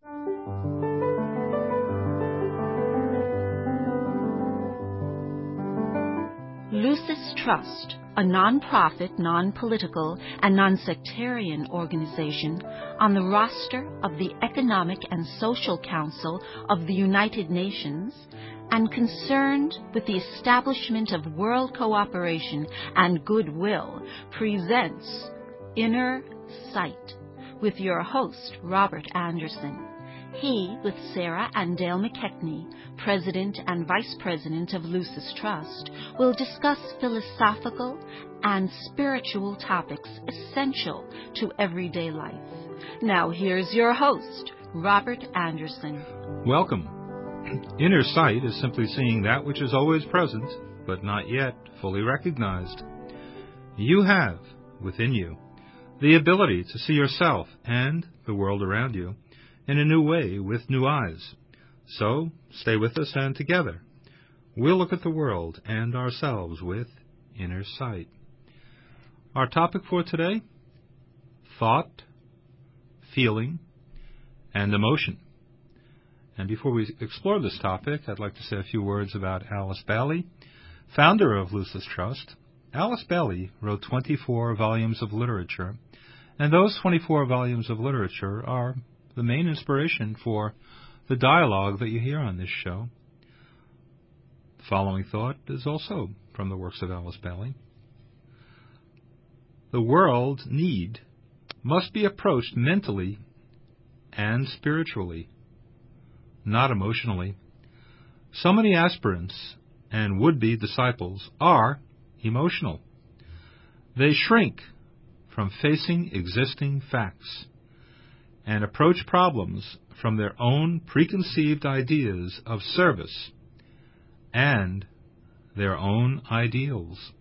Lucis Trust, a non-profit, non-political, and non-sectarian organization on the roster of the Economic and Social Council of the United Nations and concerned with the establishment of world cooperation and goodwill, presents Inner Sight with your host, Robert Anderson. He, with Sarah and Dale McKechnie, President and Vice President of Lucis Trust, will discuss philosophical and spiritual topics essential to everyday life. Now here's your host, Robert Anderson. Welcome. Inner sight is simply seeing that which is always present, but not yet fully recognized. You have, within you, the ability to see yourself and the world around you in a new way with new eyes. So, stay with us and together, we'll look at the world and ourselves with inner sight. Our topic for today, thought, feeling, and emotion. And before we explore this topic, I'd like to say a few words about Alice Bailey, founder of Lucis Trust. Alice Bailey wrote 24 volumes of literature, and those 24 volumes of literature are the main inspiration for the dialogue that you hear on this show. The following thought is also from the works of Alice Bailey. The world need must be approached mentally and spiritually, not emotionally. So many aspirants and would-be disciples are emotional. They shrink from facing existing facts and approach problems from their own preconceived ideas of service and their own ideals.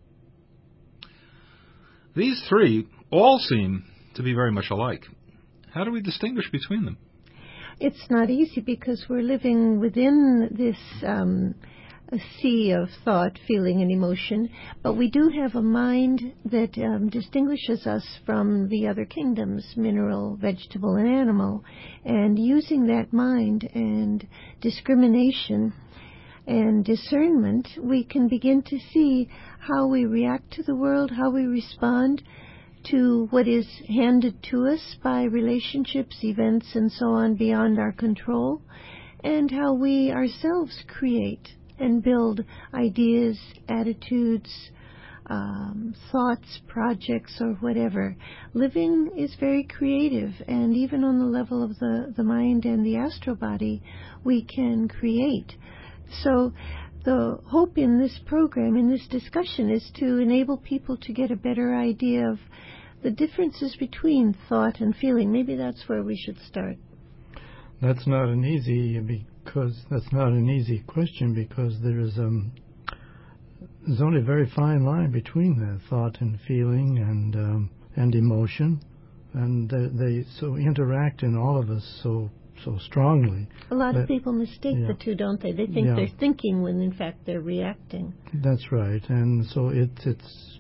These three all seem to be very much alike. How do we distinguish between them? It's not easy because we're living within this a sea of thought, feeling, and emotion, but we do have a mind that distinguishes us from the other kingdoms, mineral, vegetable, and animal. And using that mind and discrimination and discernment, we can begin to see how we react to the world, how we respond to what is handed to us by relationships, events, and so on beyond our control, and how we ourselves create and build ideas, attitudes, thoughts, projects, or whatever. Living is very creative, and even on the level of the mind and the astral body, we can create. So the hope in this program, in this discussion, is to enable people to get a better idea of the differences between thought and feeling. Maybe that's where we should start. That's not an easy question because there's only a very fine line between the thought and feeling and emotion, and they so interact in all of us so strongly. A lot of people mistake the two, don't they? They think they're thinking when in fact they're reacting. That's right, and so it's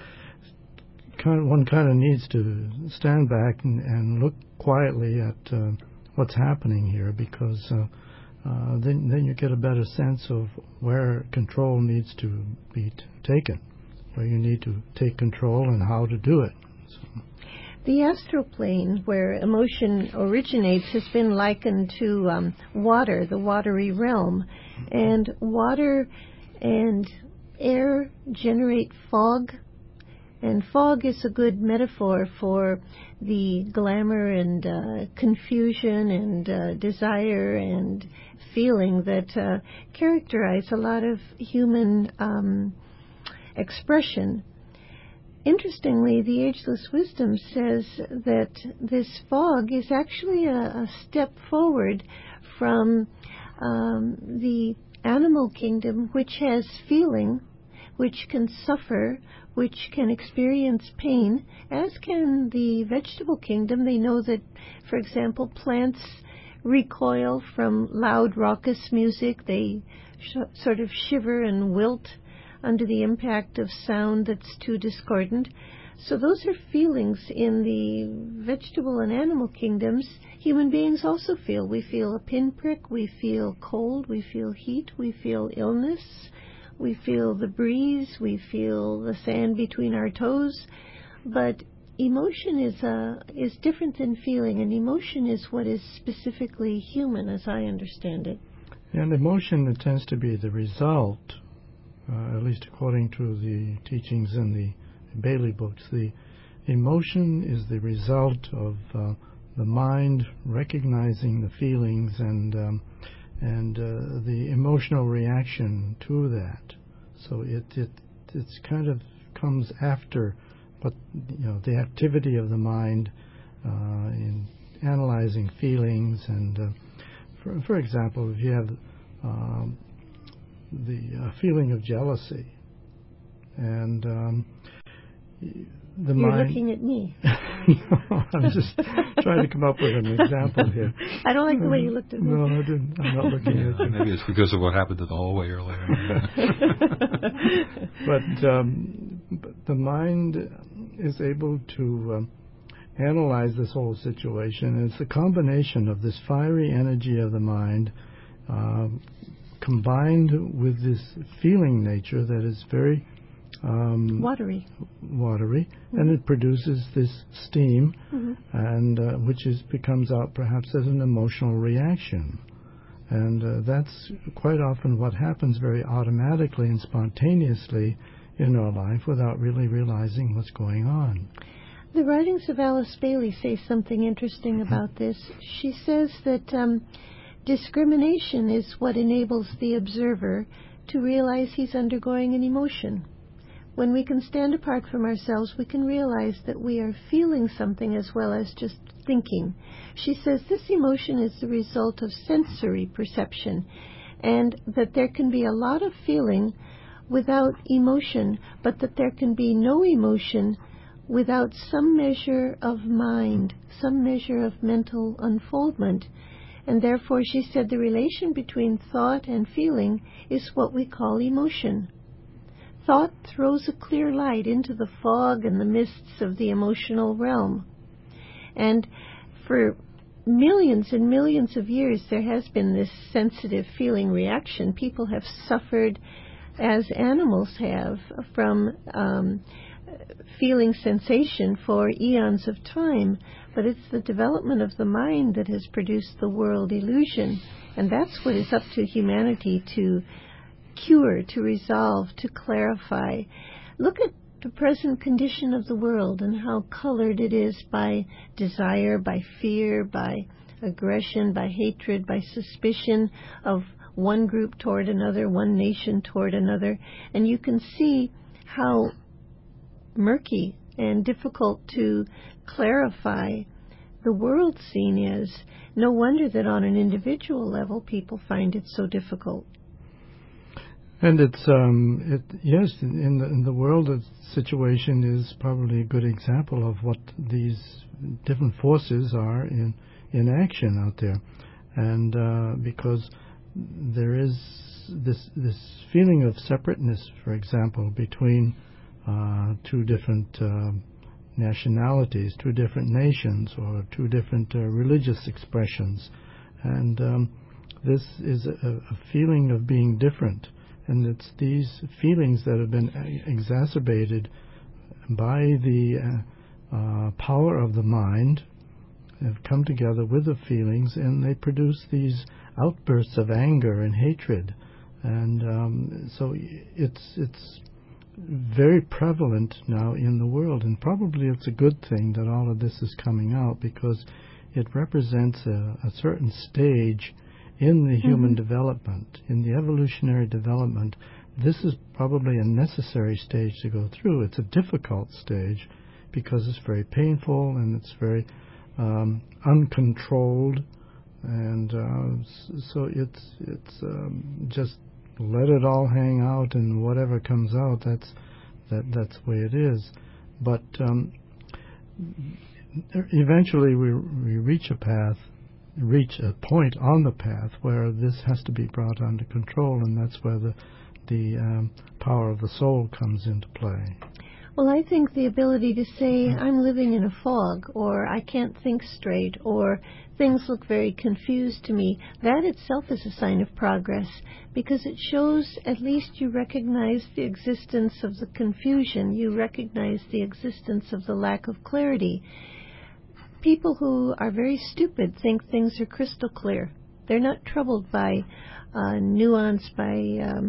one kind of needs to stand back and look quietly at what's happening here, because then you get a better sense of where control needs to be taken, where you need to take control and how to do it. So. The astral plane, where emotion originates, has been likened to water, the watery realm. And water and air generate fog. And fog is a good metaphor for the glamour and confusion and desire and feeling that characterize a lot of human expression. Interestingly, the Ageless Wisdom says that this fog is actually a step forward from the animal kingdom, which has feeling, which can suffer, which can experience pain, as can the vegetable kingdom. They know that, for example, plants recoil from loud, raucous music. They sort of shiver and wilt under the impact of sound that's too discordant. So those are feelings in the vegetable and animal kingdoms. Human beings also feel. We feel a pinprick, we feel cold, we feel heat, we feel illness, we feel the breeze, we feel the sand between our toes. But emotion is different than feeling, and emotion is what is specifically human, as I understand it. And emotion, it tends to be the result, at least according to the teachings in the Bailey books, the emotion is the result of the mind recognizing the feelings and the emotional reaction to that. So it's kind of comes after what the activity of the mind in analyzing feelings. And for example, if you have the feeling of jealousy, and You're mind. looking at me. I'm just trying to come up with an example here. I don't like the way you looked at me. No, I didn't. I'm not looking at you. Maybe it's because of what happened in the hallway earlier. But the mind is able to analyze this whole situation. And it's a combination of this fiery energy of the mind combined with this feeling nature that is very watery, mm-hmm. and it produces this steam, mm-hmm. and which becomes out perhaps as an emotional reaction, and that's quite often what happens very automatically and spontaneously in our life without really realizing what's going on. The writings of Alice Bailey say something interesting about this. She says that discrimination is what enables the observer to realize he's undergoing an emotion. When we can stand apart from ourselves, we can realize that we are feeling something as well as just thinking. She says this emotion is the result of sensory perception, and that there can be a lot of feeling without emotion, but that there can be no emotion without some measure of mind, some measure of mental unfoldment. And therefore, she said, the relation between thought and feeling is what we call emotion. Thought throws a clear light into the fog and the mists of the emotional realm. And for millions and millions of years, there has been this sensitive feeling reaction. People have suffered, as animals have, from feeling sensation for eons of time. But it's the development of the mind that has produced the world illusion. And that's what is up to humanity to cure, to resolve, to clarify. Look at the present condition of the world and how colored it is by desire, by fear, by aggression, by hatred, by suspicion of one group toward another, one nation toward another. And you can see how murky and difficult to clarify the world scene is. No wonder that on an individual level people find it so difficult. And it's yes, in the world, the situation is probably a good example of what these different forces are in action out there, and because there is this feeling of separateness, for example, between two different nationalities, two different nations, or two different religious expressions, and this is a feeling of being different. And it's these feelings that have been exacerbated by the power of the mind, have come together with the feelings, and they produce these outbursts of anger and hatred. And so it's very prevalent now in the world, and probably it's a good thing that all of this is coming out, because it represents a certain stage in the human development, in the evolutionary development. This is probably a necessary stage to go through. It's a difficult stage because it's very painful and it's very uncontrolled, and so it's just let it all hang out, and whatever comes out, that's the way it is. But eventually we reach a point on the path where this has to be brought under control, and that's where the power of the soul comes into play. Well, I think the ability to say, I'm living in a fog, or I can't think straight, or things look very confused to me, that itself is a sign of progress, because it shows at least you recognize the existence of the confusion, you recognize the existence of the lack of clarity. People who are very stupid think things are crystal clear. They're not troubled by nuance, by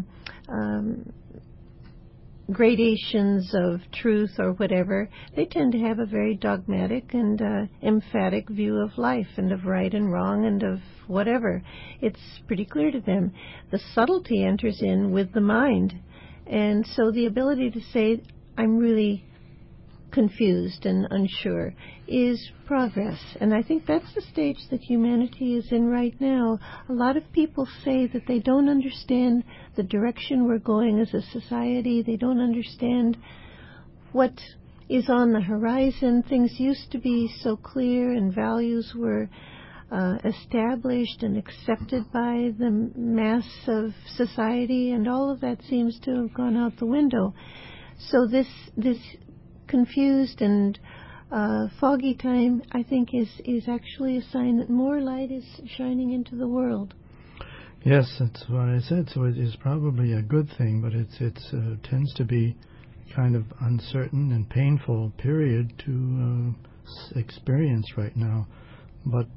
gradations of truth or whatever. They tend to have a very dogmatic and emphatic view of life and of right and wrong and of whatever. It's pretty clear to them. The subtlety enters in with the mind. And so the ability to say, I'm really confused and unsure, is progress. And I think that's the stage that humanity is in right now. A lot of people say that they don't understand the direction we're going as a society. They don't understand what is on the horizon. Things used to be so clear and values were established and accepted by the mass of society, and all of that seems to have gone out the window. So this confused and foggy time, I think, is actually a sign that more light is shining into the world. Yes, that's what I said. So it is probably a good thing, but it tends to be kind of uncertain and painful period to experience right now. But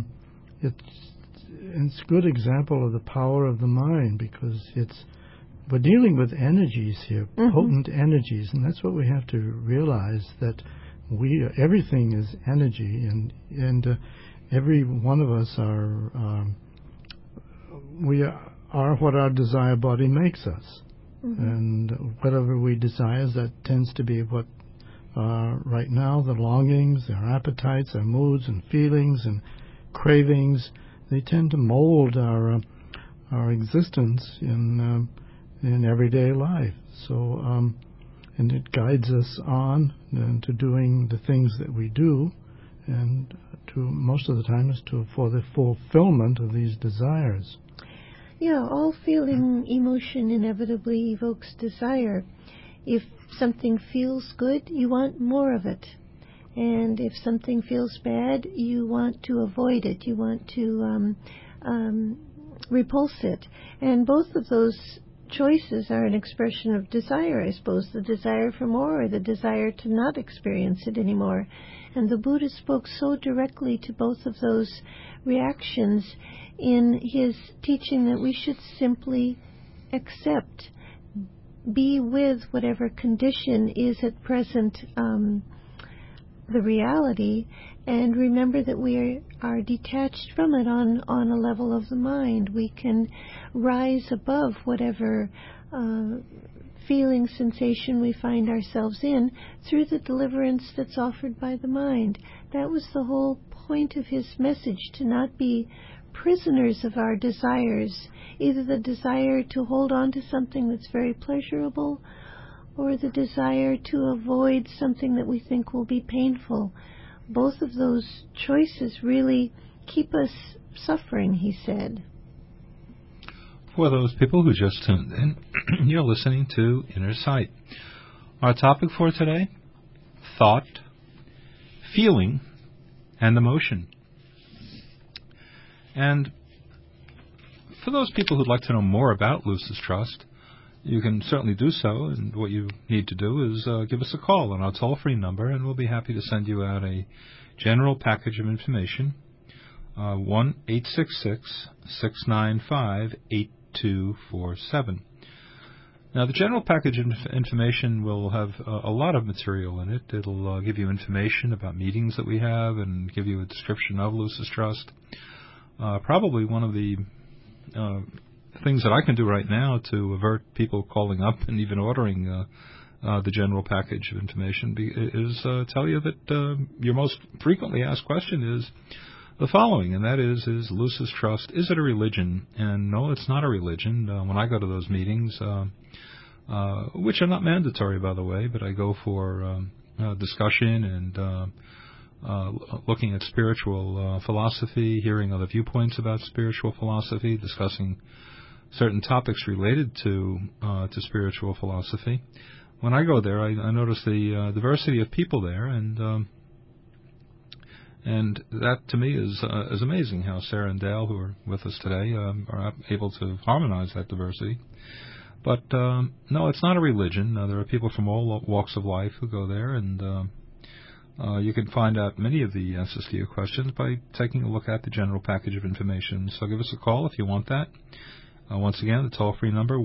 it's a good example of the power of the mind, because we're dealing with energies here, potent energies, and that's what we have to realize, that everything is energy, and every one of us we are what our desire body makes us, and whatever we desire, that tends to be what right now the longings, our appetites, our moods and feelings and cravings, they tend to mold our existence in everyday life. So, and it guides us on to doing the things that we do, and to most of the time is for the fulfillment of these desires. Yeah, all feeling, emotion inevitably evokes desire. If something feels good, you want more of it. And if something feels bad, you want to avoid it. You want to repulse it. And both of those choices are an expression of desire, I suppose, the desire for more or the desire to not experience it anymore. And the Buddha spoke so directly to both of those reactions in his teaching that we should simply accept, be with whatever condition is at present the reality, and remember that we are detached from it on a level of the mind. We can rise above whatever feeling, sensation we find ourselves in through the deliverance that's offered by the mind. That was the whole point of his message, to not be prisoners of our desires, either the desire to hold on to something that's very pleasurable or the desire to avoid something that we think will be painful. Both of those choices really keep us suffering, he said. For those people who just tuned in, you're listening to Inner Sight. Our topic for today, thought, feeling, and emotion. And for those people who'd like to know more about Lucis Trust, you can certainly do so, and what you need to do is give us a call on our toll-free number, and we'll be happy to send you out a general package of information, 1-866-695-8247. Now, the general package of information will have a lot of material in it. It'll give you information about meetings that we have and give you a description of Lucis Trust. Probably one of the things that I can do right now to avert people calling up and even ordering the general package of information is tell you that your most frequently asked question is the following, and that is Lucis Trust, is it a religion? And no, it's not a religion. When I go to those meetings, which are not mandatory, by the way, but I go for discussion and looking at spiritual philosophy, hearing other viewpoints about spiritual philosophy, discussing certain topics related to spiritual philosophy. when I go there, I notice the diversity of people there, and that to me is amazing. How Sarah and Dale, who are with us today, are able to harmonize that diversity. But no, it's not a religion. There are people from all walks of life who go there, and you can find out many of the answers to your questions by taking a look at the general package of information. So give us a call if you want that. Once again, the toll-free number,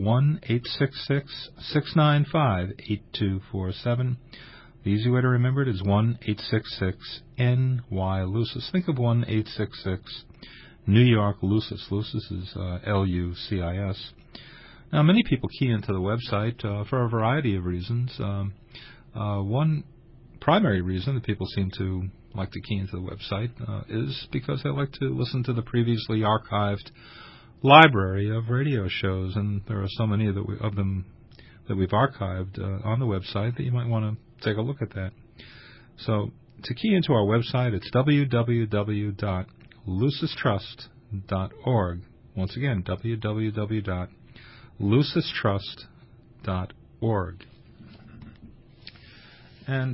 1-866-695-8247. The easy way to remember it is 1-866-NY-LUCIS. Think of 1-866-New-York-LUCIS. LUCIS is L-U-C-I-S. Now, many people key into the website for a variety of reasons. One primary reason that people seem to like to key into the website is because they like to listen to the previously archived library of radio shows, and there are so many of them that we've archived on the website that you might want to take a look at that. So to key into our website, it's www.lucistrust.org. Once again, www.lucistrust.org. And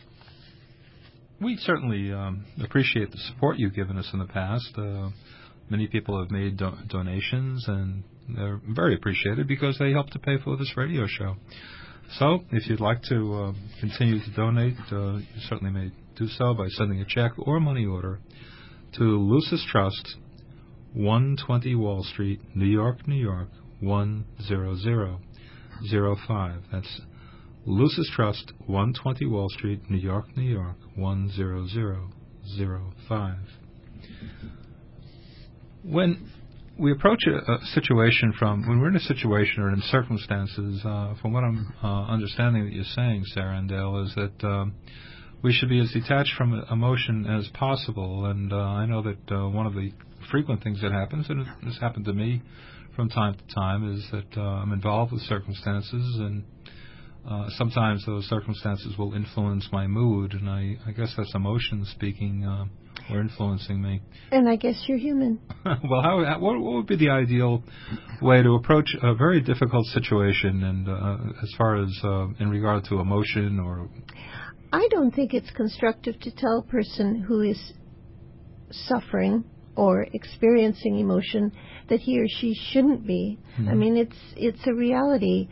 we certainly appreciate the support you've given us in the past. Many people have made donations, and they're very appreciated because they help to pay for this radio show. So if you'd like to continue to donate, you certainly may do so by sending a check or money order to Lucis Trust, 120 Wall Street, New York, New York, 10005. That's Lucis Trust, 120 Wall Street, New York, New York, 10005. When we approach a situation when we're in a situation or in circumstances, from what I'm understanding that you're saying, Sarah and Dale, is that we should be as detached from emotion as possible. And I know that one of the frequent things that happens, and this happened to me from time to time, is that I'm involved with circumstances, and sometimes those circumstances will influence my mood, and I guess that's emotion speaking or influencing me. And I guess you're human. Well, what would be the ideal way to approach a very difficult situation, and as far as in regard to emotion? Or I don't think it's constructive to tell a person who is suffering or experiencing emotion that he or she shouldn't be. Mm-hmm. I mean, it's a reality.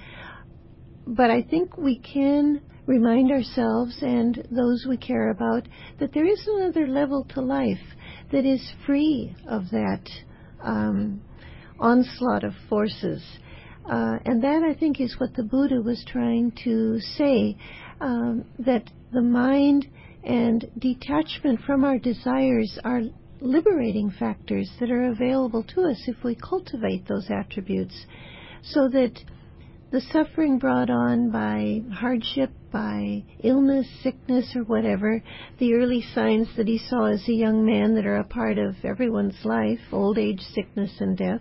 But I think we can remind ourselves and those we care about that there is another level to life that is free of that onslaught of forces. And that, I think, is what the Buddha was trying to say, that the mind and detachment from our desires are liberating factors that are available to us if we cultivate those attributes, so that the suffering brought on by hardship, by illness, sickness, or whatever, the early signs that he saw as a young man that are a part of everyone's life, old age, sickness, and death,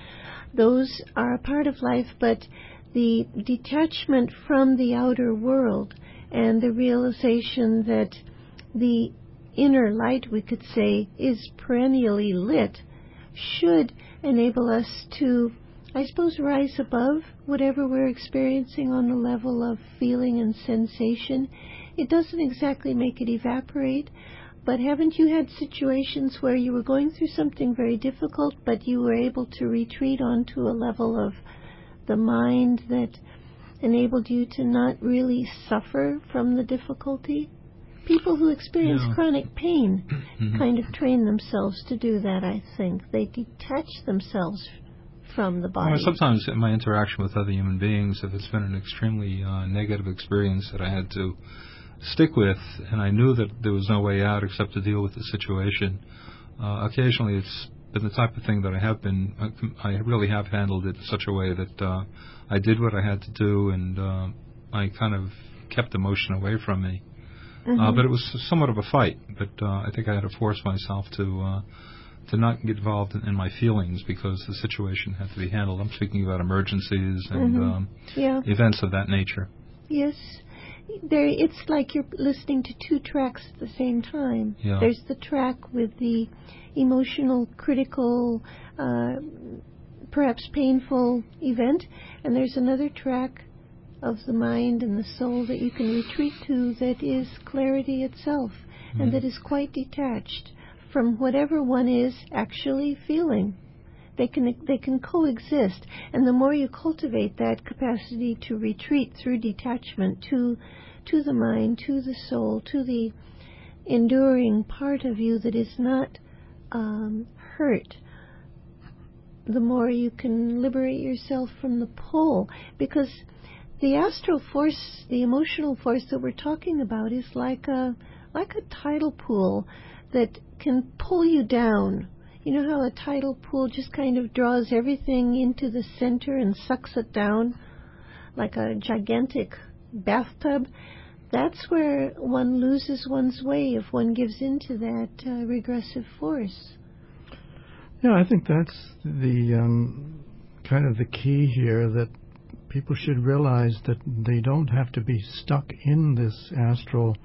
those are a part of life, but the detachment from the outer world and the realization that the inner light, we could say, is perennially lit should enable us to, I suppose, rise above whatever we're experiencing on the level of feeling and sensation. It doesn't exactly make it evaporate, but haven't you had situations where you were going through something very difficult, but you were able to retreat onto a level of the mind that enabled you to not really suffer from the difficulty? People who experience chronic pain kind of train themselves to do that, I think. They detach themselves from the body. Well, sometimes in my interaction with other human beings, if it's been an extremely negative experience that I had to stick with, and I knew that there was no way out except to deal with the situation, occasionally it's been the type of thing that I really have handled it in such a way that I did what I had to do, and I kind of kept emotion away from me. But it was somewhat of a fight, but I think I had to force myself to not get involved in my feelings because the situation had to be handled. I'm speaking about emergencies and events of that nature. Yes. It's like you're listening to two tracks at the same time. Yeah. There's the track with the emotional, critical, perhaps painful event, and there's another track of the mind and the soul that you can retreat to that is clarity itself, and that is quite detached from whatever one is actually feeling. They can coexist, and the more you cultivate that capacity to retreat through detachment to the mind, to the soul, to the enduring part of you that is not hurt, the more you can liberate yourself from the pull. Because the astral force, the emotional force that we're talking about, is like a tidal pool that can pull you down. You know how a tidal pool just kind of draws everything into the center and sucks it down like a gigantic bathtub? That's where one loses one's way if one gives into that regressive force. Yeah, I think that's the kind of the key here, that people should realize that they don't have to be stuck in this astral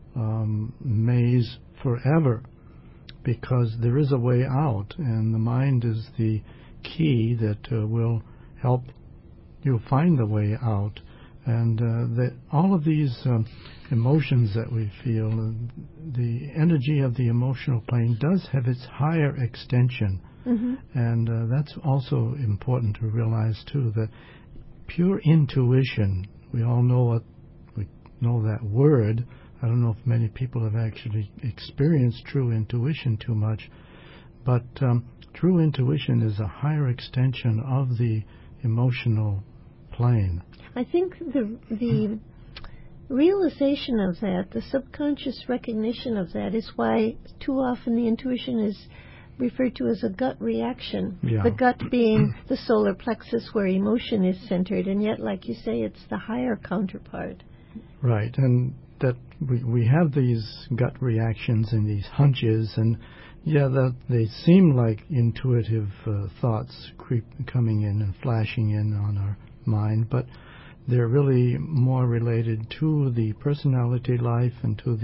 maze forever, because there is a way out, and the mind is the key that will help you find the way out. And that all of these emotions that we feel, the energy of the emotional plane does have its higher extension. And that's also important to realize too, that pure intuition, we all know that word. I don't know if many people have actually experienced true intuition too much, but true intuition is a higher extension of the emotional plane. I think the realization of that, the subconscious recognition of that, is why too often the intuition is referred to as a gut reaction. Yeah. The gut being the solar plexus where emotion is centered, and yet, like you say, it's the higher counterpart. Right, and that we have these gut reactions and these hunches, and that they seem like intuitive thoughts coming in and flashing in on our mind, but they're really more related to the personality life and to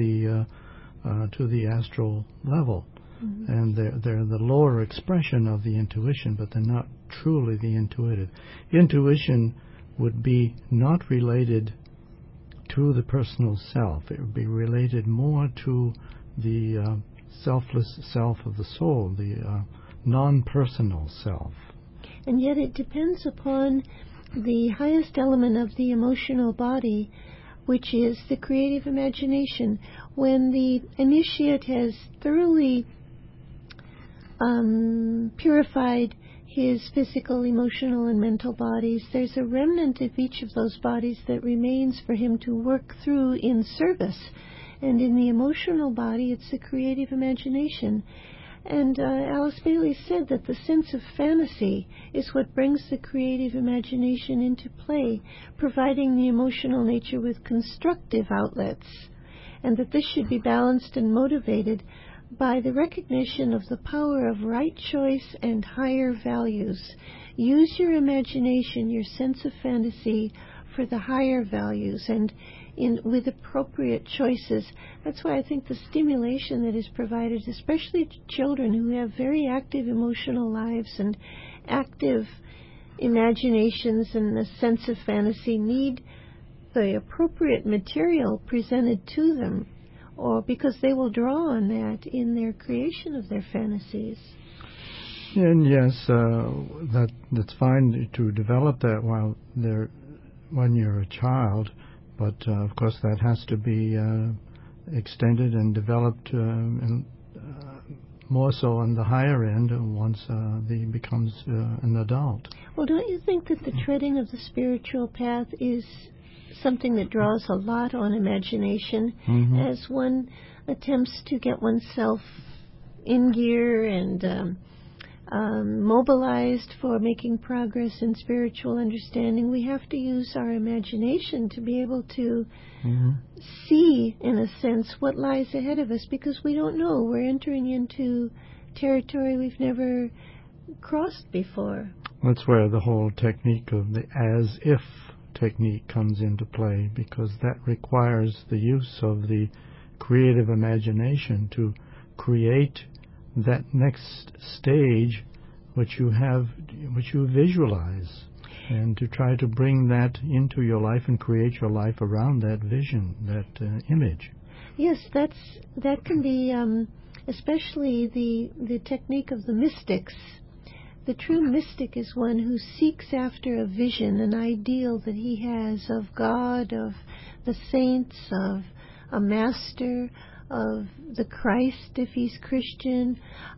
the astral level. And they're the lower expression of the intuition, but they're not truly the intuitive. Intuition would be not related to the personal self. It would be related more to the selfless self of the soul, the non-personal self. And yet it depends upon the highest element of the emotional body, which is the creative imagination. When the initiate has thoroughly purified his physical, emotional, and mental bodies, there's a remnant of each of those bodies that remains for him to work through in service. And in the emotional body, it's the creative imagination. And Alice Bailey said that the sense of fantasy is what brings the creative imagination into play, providing the emotional nature with constructive outlets, and that this should be balanced and motivated by the recognition of the power of right choice and higher values. Use your imagination, your sense of fantasy, for the higher values and with appropriate choices. That's why I think the stimulation that is provided, especially to children who have very active emotional lives and active imaginations and a sense of fantasy, need the appropriate material presented to them, or because they will draw on that in their creation of their fantasies. And yes, that's fine to develop that when you're a child, but of course that has to be extended and developed more so on the higher end once he becomes an adult. Well, don't you think that the treading of the spiritual path is something that draws a lot on imagination as one attempts to get oneself in gear and mobilized for making progress in spiritual understanding? We have to use our imagination to be able to see, in a sense, what lies ahead of us, because we don't know. We're entering into territory we've never crossed before. That's where the whole technique of the as-if technique comes into play, because that requires the use of the creative imagination to create that next stage which you visualize. and to try to bring that into your life and create your life around that vision, that image. Yes, that can be especially the technique of the mystics. The true mystic is one who seeks after a vision, an ideal that he has of God, of the saints, of a master, of the Christ if he's Christian,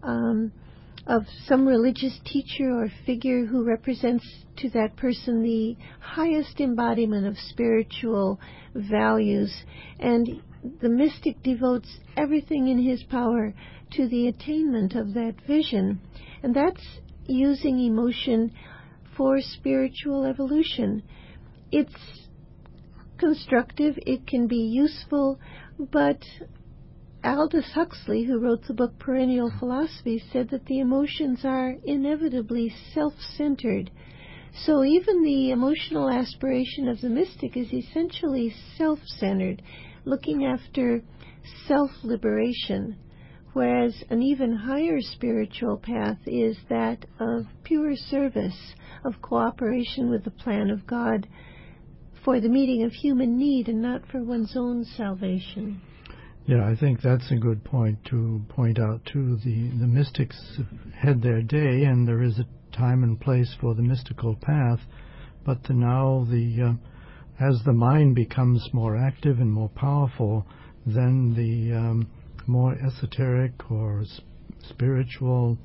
of some religious teacher or figure who represents to that person the highest embodiment of spiritual values. And the mystic devotes everything in his power to the attainment of that vision. And that's using emotion for spiritual evolution. It's constructive, it can be useful, but Aldous Huxley, who wrote the book Perennial Philosophy, said that the emotions are inevitably self-centered. So even the emotional aspiration of the mystic is essentially self-centered, looking after self-liberation, whereas an even higher spiritual path is that of pure service, of cooperation with the plan of God for the meeting of human need and not for one's own salvation. Yeah, I think that's a good point to point out too. The mystics had their day, and there is a time and place for the mystical path. But now, as the mind becomes more active and more powerful, then the more esoteric or spiritual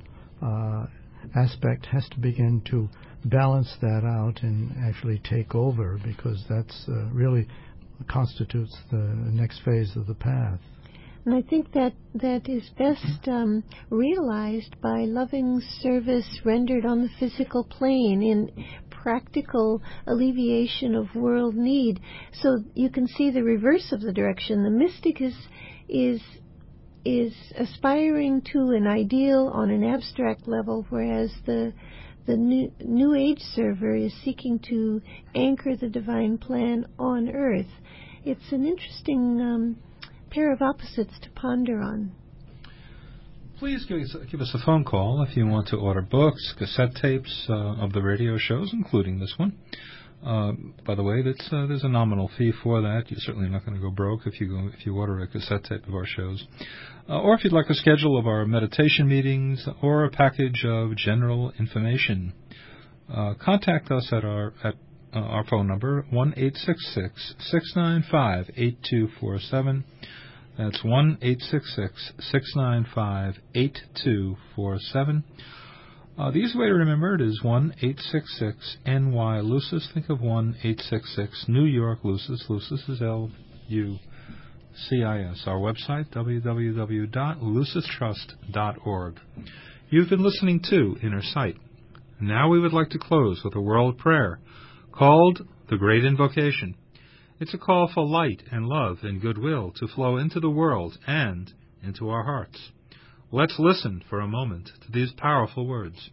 aspect has to begin to balance that out and actually take over, because that's really constitutes the next phase of the path. And I think that is best realized by loving service rendered on the physical plane in practical alleviation of world need. So you can see the reverse of the direction. The mystic is aspiring to an ideal on an abstract level, whereas the New Age server is seeking to anchor the divine plan on earth. It's an interesting pair of opposites to ponder on. Please give us a phone call if you want to order books, cassette tapes of the radio shows, including this one. By the way, there's a nominal fee for that. You're certainly not going to go broke if you order a cassette tape of our shows. Or if you'd like a schedule of our meditation meetings or a package of general information, contact us at our phone number, 1-866-695-8247. That's 1-866-695-8247. The easy way to remember it is 1-866-NY-LUCIS. Think of 1-866-New York Lucis. Lucis is L-U-C-I-S. Our website, www.lucistrust.org. You've been listening to Inner Sight. Now we would like to close with a world prayer called the Great Invocation. It's a call for light and love and goodwill to flow into the world and into our hearts. Let's listen for a moment to these powerful words.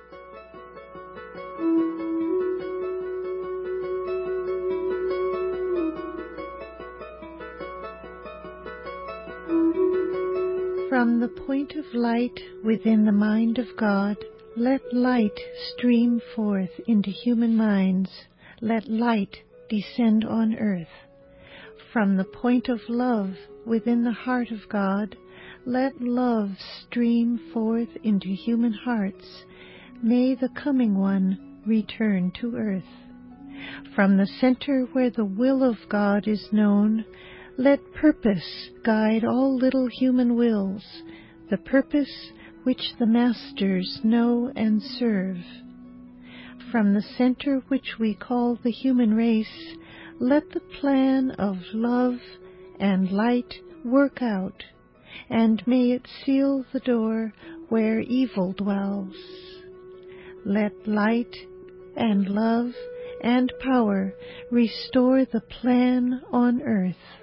From the point of light within the mind of God, let light stream forth into human minds. Let light descend on earth. From the point of love within the heart of God, let love stream forth into human hearts. May the coming one return to earth. From the center where the will of God is known, let purpose guide all little human wills, the purpose which the masters know and serve. From the center which we call the human race, let the plan of love and light work out, and may it seal the door where evil dwells. Let light and love and power restore the plan on earth.